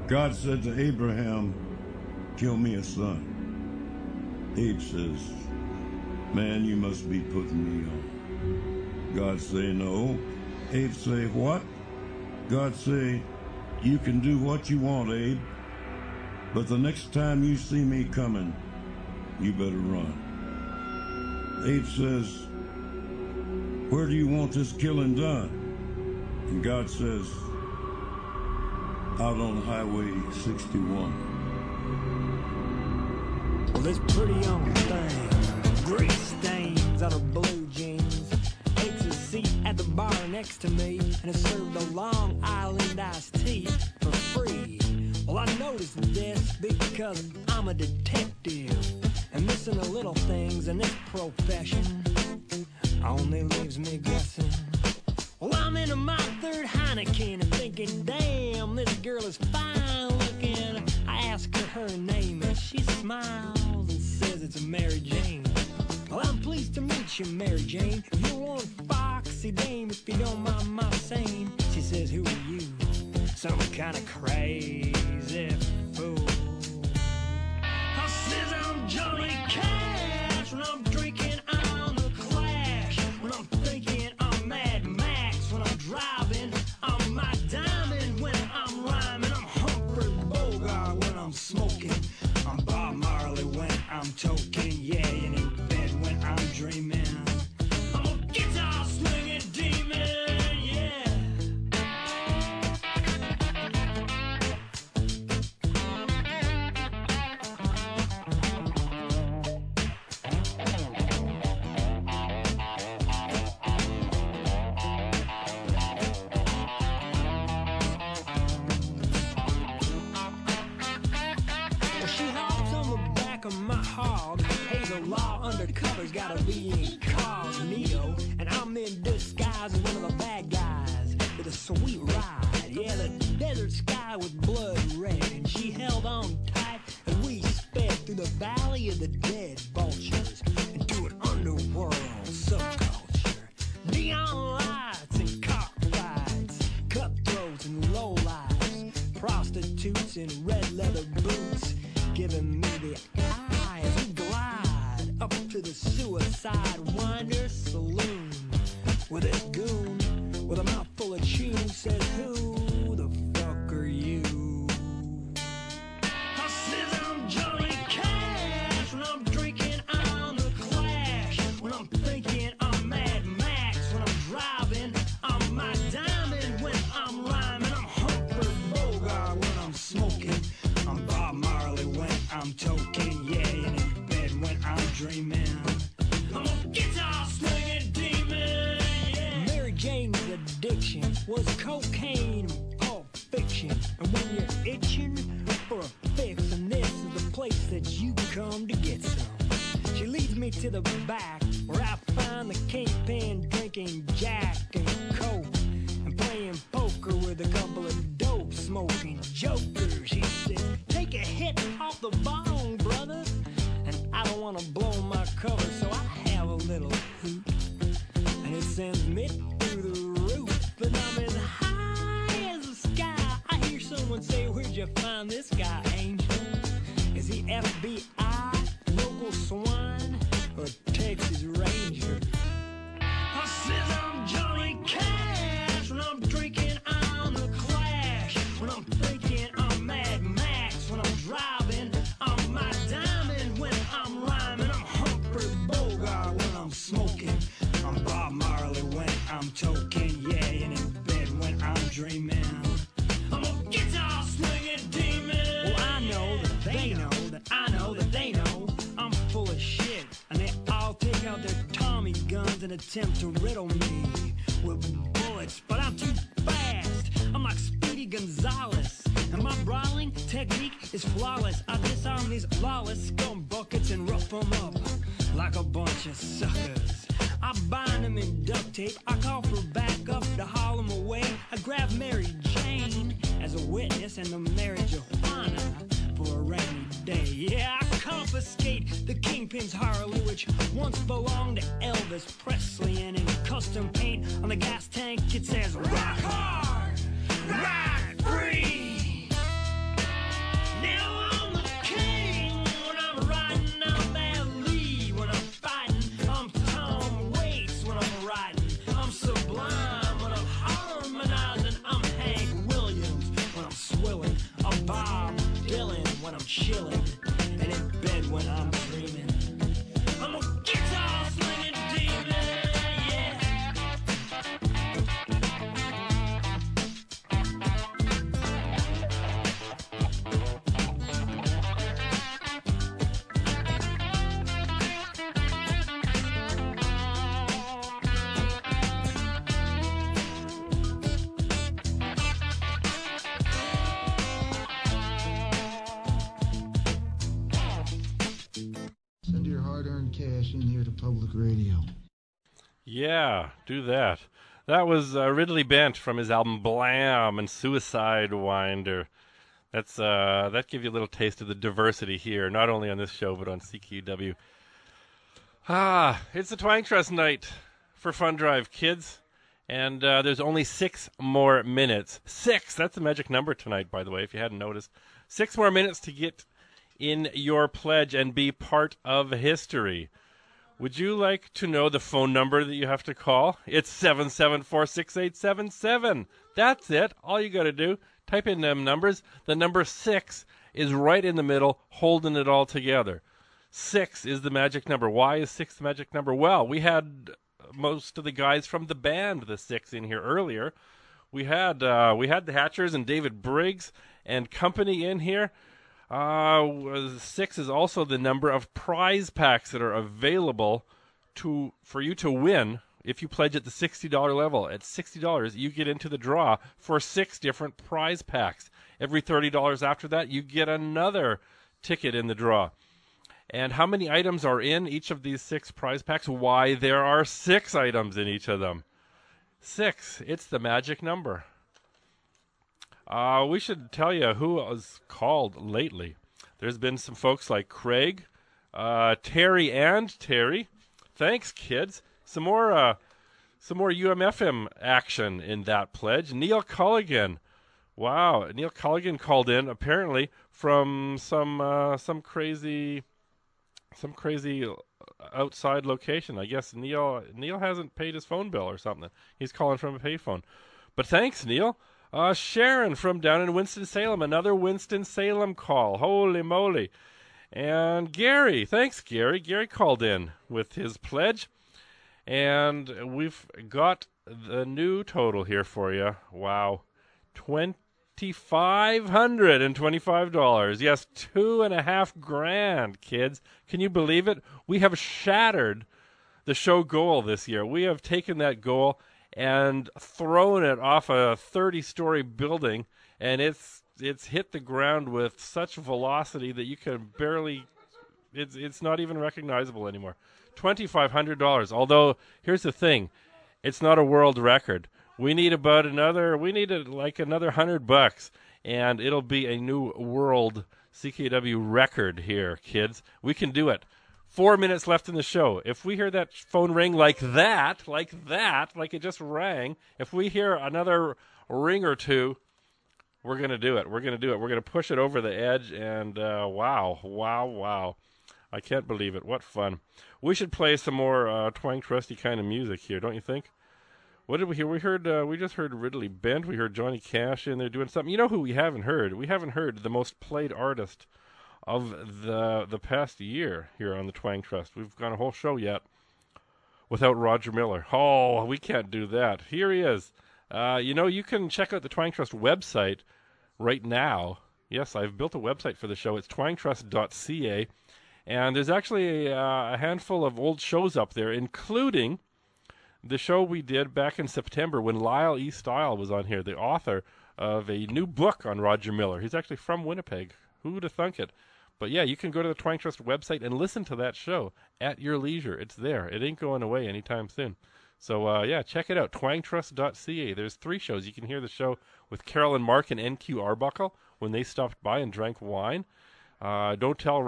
God said to Abraham, kill me a son. Abe says, man, you must be putting me on. God say, no. Abe say, what? God say, you can do what you want, Abe, but the next time you see me coming, you better run. Abe says, where do you want this killing done? And God says, out on Highway 61. Well, this pretty young thing, grease stains on her blue jeans, takes a seat at the bar next to me and is served a Long Island iced tea for free. Well, I noticed this because I'm a detective, and missing the little things in this profession only leaves me guessing. Well, I'm into my third Heineken and thinking, damn, this girl is fine looking. I ask her her name and she smiles and says it's Mary Jane. Well, I'm pleased to meet you, Mary Jane. You're one foxy dame, if you don't mind my saying. She says, who are you? Some kind of crazy fool. I says I'm Johnny Cash when I'm drinking, I'm the Clash. When I'm thinking, I'm Mad Max. When I'm driving, I'm my diamond. When I'm rhyming, I'm Humphrey Bogart. When I'm smoking, I'm Bob Marley. When I'm toking, yeah, and in bed when I'm dreaming, I'm a guitar swinging demon, yeah. Undercover's gotta be incognito, and I'm in disguise as one of the bad guys with a sweet ride. Yeah, the desert sky was blood red, and she held on tight as we sped through the valley of the dead vultures into an underworld subculture. Neon lights and cockfights, cutthroats and lowlifes, prostitutes in red leather boots, giving me the eye as we glide up to the Suicide Winder Saloon, with this goon with a mouth full of chew says, who the fuck are you? I says I'm Johnny Cash. When I'm drinking, I'm the Clash. When I'm thinking, I'm Mad Max. When I'm driving, I'm my diamond. When I'm rhyming, I'm Humphrey Bogart. When I'm smoking, I'm Bob Marley. When I'm toking, yeah, and in bed when I'm dreaming, I'm a guitar swinging demon, yeah. Mary Jane's addiction was cocaine and pulp fiction. And when you're itching for a fix, and this is the place that you come to get some. She leads me to the back where I find the kingpin drinking Jack and Coke and playing poker with a couple of dope smoking jokers. She said, take a hit off the bong, brother. And I don't want to blow my cover, so I have a little hoot, and it sends me through the roof. And I'm as high as the sky. I hear someone say, where'd you find this guy, Angel? Is he FBI, local swine, or Texas Ranger? I says I'm Johnny Cash. When I'm drinking, I'm the Clash. When I'm thinking, I'm Mad Max. When I'm driving, I'm my diamond. When I'm rhyming, I'm Humphrey Bogart. When I'm smoking, I'm Bob Marley. When I'm toking, yeah, and in bed when I'm dreaming, I'm a guitar swinging demon. Well, I know that they know that I know that they know I'm full of shit, and they all take out their Tommy guns and attempt to riddle me with bullets, but I'm too fast. I'm like Speedy Gonzales, and my brawling technique is flawless. I disarm these lawless scum buckets and rough them up like a bunch of suckers. I bind them in duct tape, I call for backup to haul them away. I grab Mary Jane as a witness and the marriage of Juana for a rainy day. Yeah, I confiscate the Kingpin's Harley, which once belonged to Elvis Presley, and in custom paint on the gas tank it says, rock hard, ride free. Johnny Cash in here to public radio. Yeah, do that. That was Ridley Bent from his album Blam and Suicide Winder. That gives you a little taste of the diversity here, not only on this show but on CKUW. It's the Twang Trust night for Fun Drive, kids. And there's only 6 more minutes. 6! That's the magic number tonight, by the way, if you hadn't noticed. 6 more minutes to get in your pledge and be part of history. Would you like to know the phone number that you have to call? It's 774-6877. That's it. All you got to do, type in them numbers. The number 6 is right in the middle, holding it all together. 6 is the magic number. Why is 6 the magic number? Well, we had most of the guys from the band, the 6, in here earlier. We had the Hatchers and David Briggs and company in here. 6 is also the number of prize packs that are available for you to win if you pledge at the $60 level. At $60, you get into the draw for 6 different prize packs. Every $30 after that, you get another ticket in the draw. And how many items are in each of these 6 prize packs? Why, there are 6 items in each of them. 6. It's the magic number. We should tell you who was called lately. There's been some folks like Craig, Terry and Terry. Thanks, kids. Some more UMFM action in that pledge. Neil Culligan. Wow, Neil Culligan called in apparently from some crazy outside location. I guess Neil hasn't paid his phone bill or something. He's calling from a payphone. But thanks, Neil. Sharon from down in Winston-Salem, another Winston-Salem call. Holy moly. And Gary, thanks, Gary. Gary called in with his pledge. And we've got the new total here for you. Wow. $2,525. Yes, $2.5 grand, kids. Can you believe it? We have shattered the show goal this year. We have taken that goal and thrown it off a 30-story building, and it's hit the ground with such velocity that you can barely, it's not even recognizable anymore. $2,500. Although, here's the thing, it's not a world record. We need another $100, and it'll be a new world CKW record here, kids. We can do it. 4 minutes left in the show. If we hear that phone ring like that, like it just rang, if we hear another ring or two, we're going to do it. We're going to push it over the edge, and wow. I can't believe it. What fun. We should play some more Twang Trusty kind of music here, don't you think? What did we hear? We just heard Ridley Bent. We heard Johnny Cash in there doing something. You know who we haven't heard? We haven't heard the most played artist of the past year here on the Twang Trust. We've gone a whole show yet without Roger Miller. Oh, we can't do that. Here he is. You can check out the Twang Trust website right now. Yes, I've built a website for the show. It's twangtrust.ca, and there's actually a handful of old shows up there, including the show we did back in September when Lyle E. Style was on here, the author of a new book on Roger Miller. He's actually from Winnipeg. Who would have thunk it? But yeah, you can go to the Twang Trust website and listen to that show at your leisure. It's there. It ain't going away anytime soon. So yeah, check it out, twangtrust.ca. There's 3 shows. You can hear the show with Carol and Mark and NQ Arbuckle when they stopped by and drank wine. Don't tell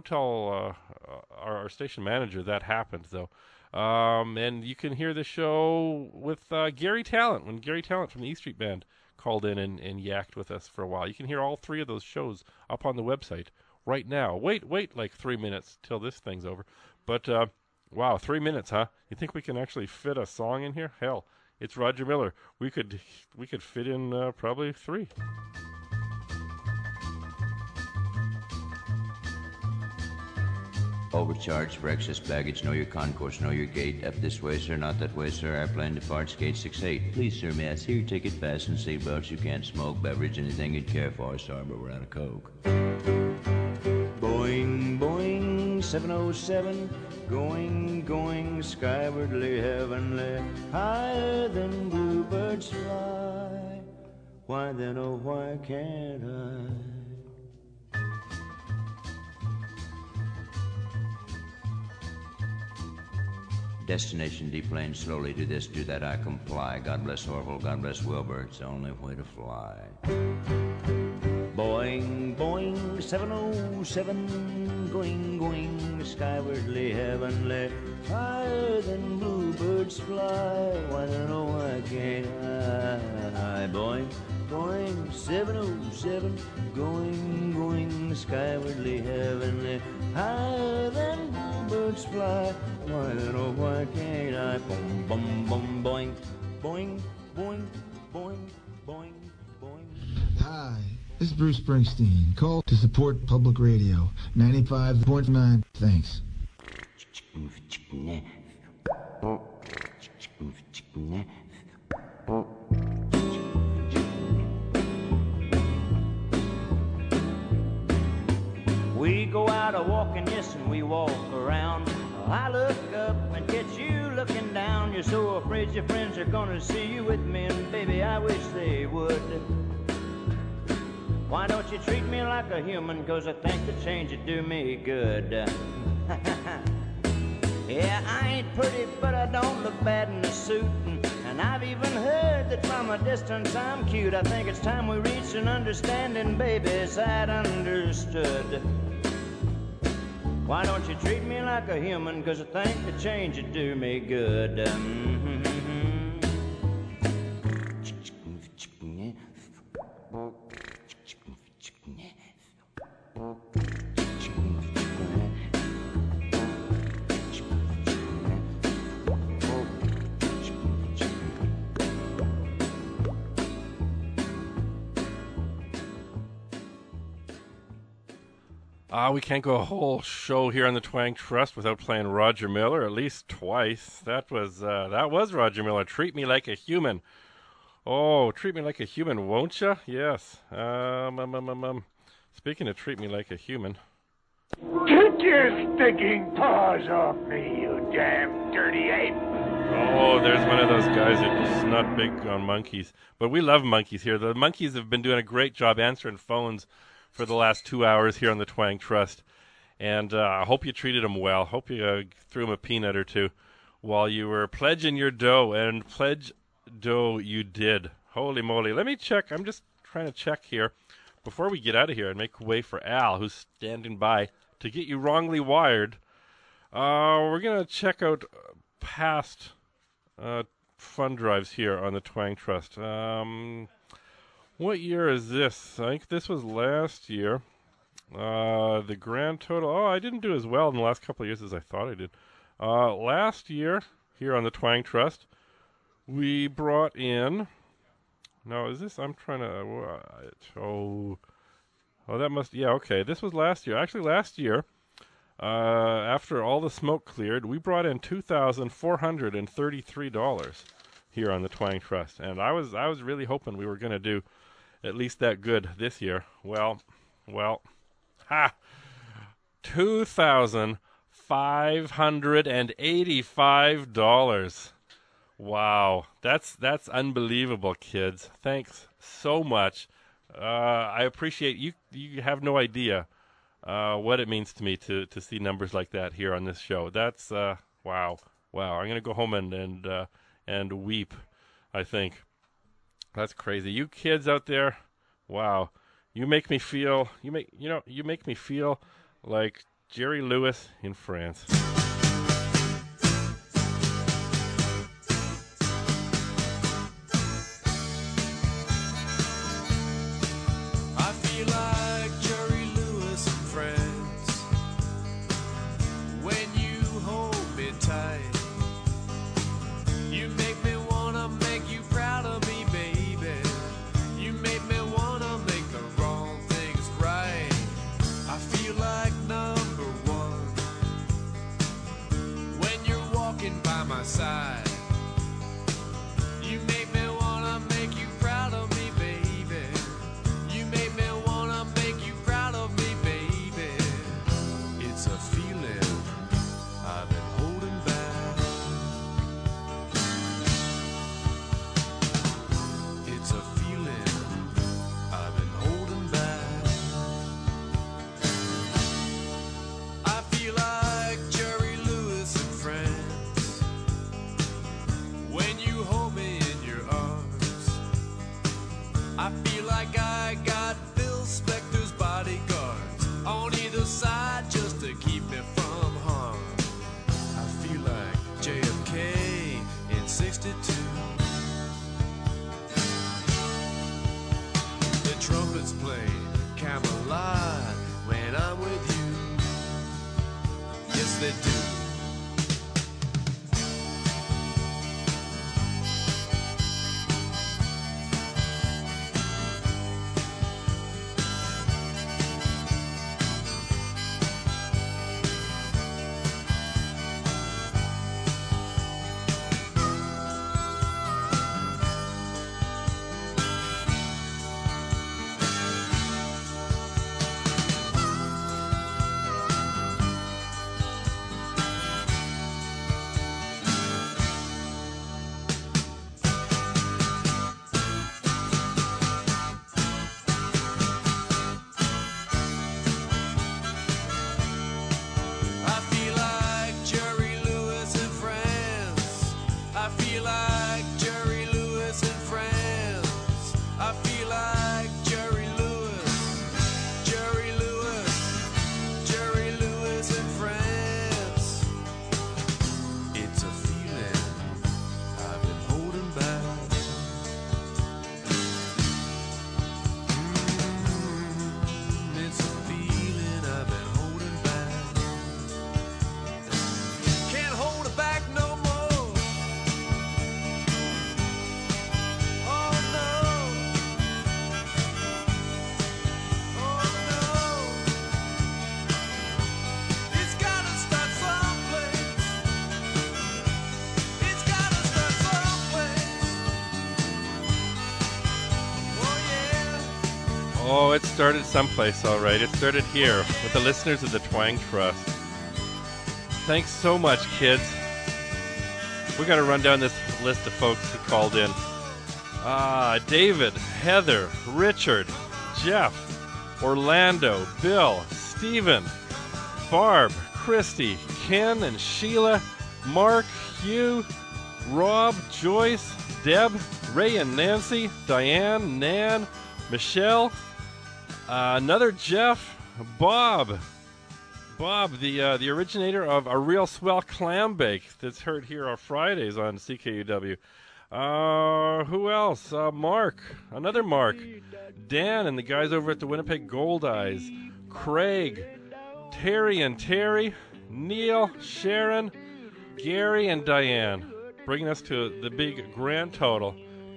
our station manager that happened, though. And you can hear the show with Gary Talent, when Gary Talent from the E Street Band called in and yacked with us for a while. You can hear all 3 of those shows up on the website right now. Wait like 3 minutes till this thing's over. But, wow, 3 minutes, huh? You think we can actually fit a song in here? Hell, it's Roger Miller. We could fit in probably 3. Overcharged for excess baggage. Know your concourse, know your gate. Up this way, sir, not that way, sir. Airplane departs gate 68. Please, sir, may I see your ticket? Fasten seatbelts. You can't smoke, beverage, anything you'd care for. Sorry, but we're out of Coke. Boing, boing, 707. Going, skywardly, heavenly. Higher than bluebirds fly. Why then, oh, why can't I? Destination deplane slowly. Do this, do that, I comply. God bless Orville, God bless Wilbur. It's the only way to fly. Boing, boing, 707, going, skywardly, heavenly, higher than bluebirds fly. Why then, oh, why can't I? Boing, boing, 707, going, skywardly, heavenly, higher than bluebirds fly. Why then, oh, why can't I? Boom, boom, boom, boing, boing, boing, boing, boing, boing. Hi, this is Bruce Springsteen. Call to support public radio. 95.9. Thanks. We go out a walking, yes, and we walk around. I look up and catch you looking down. You're so afraid your friends are gonna see you with me, and baby, I wish they would. Why don't you treat me like a human, 'cause I think the change would do me good. Yeah, I ain't pretty, but I don't look bad in a suit, and I've even heard that from a distance I'm cute. I think it's time we reach an understanding, baby, sight understood. Why don't you treat me like a human, 'cause I think the change would do me good. We can't go a whole show here on the Twang Trust without playing Roger Miller at least twice. That was Roger Miller. Treat me like a human. Oh, treat me like a human, won't you? Yes. Speaking of treat me like a human. Get your stinking paws off me, you damn dirty ape! Oh, there's one of those guys that's not big on monkeys. But we love monkeys here. The monkeys have been doing a great job answering phones for the last 2 hours here on the Twang Trust. And I hope you treated them well. Hope you threw them a peanut or two while you were pledging your dough. And pledge dough you did. Holy moly. Let me check. I'm just trying to check here before we get out of here and make way for Al, who's standing by to get you wrongly wired. We're going to check out past fund drives here on the Twang Trust. What year is this? I think this was last year. The grand total... Oh, I didn't do as well in the last couple of years as I thought I did. Last year, here on the Twang Trust, we brought in... No, is this... I'm trying to... Oh, that must... Yeah, okay. This was last year. Actually, last year, after all the smoke cleared, we brought in $2,433 here on the Twang Trust. And I was really hoping we were going to do at least that good this year. Well, $2,585. Wow, that's unbelievable, kids. Thanks so much. I appreciate you. You have no idea what it means to me to see numbers like that here on this show. That's wow. I'm gonna go home and weep, I think. That's crazy. You kids out there, wow. You make me feel you make me feel like Jerry Lewis in France. I feel like Jerry Lewis in France when you hold me tight. You make me wanna make you proud of me, baby. You make me wanna make the wrong things right. I feel like number one. I feel like I got Phil Spector's bodyguards on either side just to keep me from harm. I feel like JFK in 62. The trumpets play Camelot when I'm with you. Yes, they do. I feel like Jerry Lewis in France. I feel like Jerry Lewis in France. I feel like Jerry Lewis, Jerry Lewis, Jerry Lewis in France. It's a feeling I've been holding back. It's a feeling I've been holding back. Can't hold it back no more. Oh no. Oh no. It's gotta start someplace. It's gotta start someplace. Oh yeah. Oh, it started someplace, all right. It started here with the listeners of the Twang Trust. Thanks so much, kids. We're going to run down this list of folks who called in. David, Heather, Richard, Jeff, Orlando, Bill, Stephen, Barb, Christy, Ken and Sheila, Mark, Hugh, Rob, Joyce, Deb, Ray and Nancy, Diane, Nan, Michelle, another Jeff, Bob, the originator of a real swell clam bake that's heard here on Fridays on CKUW. Who else? Mark, another Mark, Dan and the guys over at the Winnipeg Gold Eyes, Craig, Terry and Terry, Neil, Sharon, Gary and Diane, bringing us to the big grand total,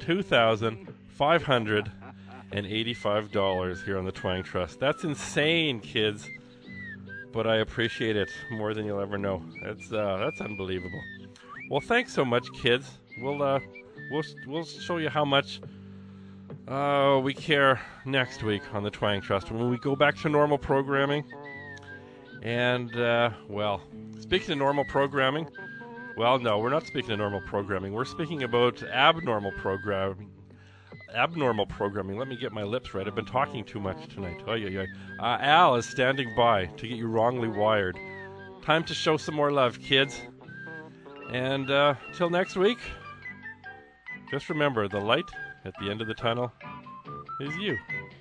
$2,585 here on the Twang Trust. That's insane, kids. But I appreciate it more than you'll ever know. That's unbelievable. Well, thanks so much, kids. We'll show you how much we care next week on the Twang Trust when we go back to normal programming. And well, speaking of normal programming, well, no, we're not speaking of normal programming. We're speaking about abnormal programming. Let me get my lips right. I've been talking too much tonight. Al is standing by to get you wrongly wired. Time to show some more love, kids. And till next week, just remember, the light at the end of the tunnel is you.